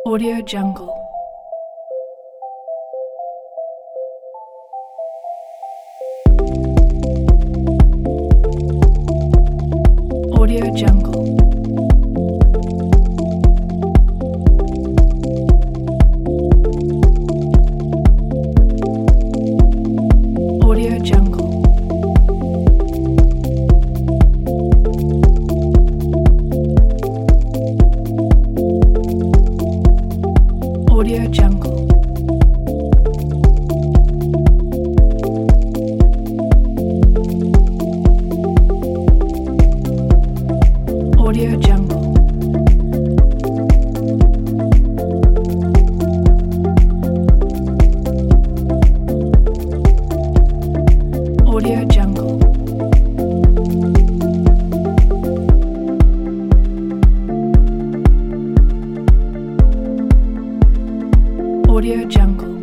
Audio Jungle. Audio Jungle. Audio Jungle. Audio Jungle. Audio Jungle. Audio Jungle. Audio Jungle.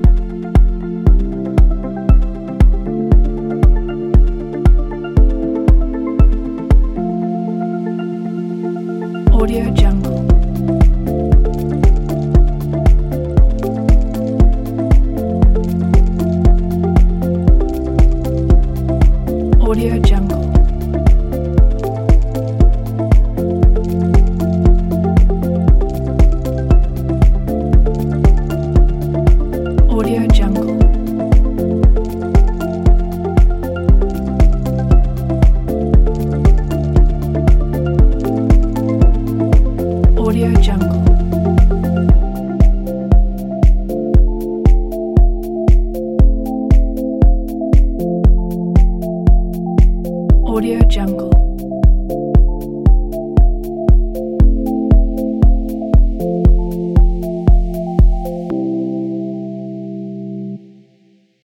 Audio Jungle. Audio Jungle. Audio Jungle. Audio Jungle. Audio Jungle.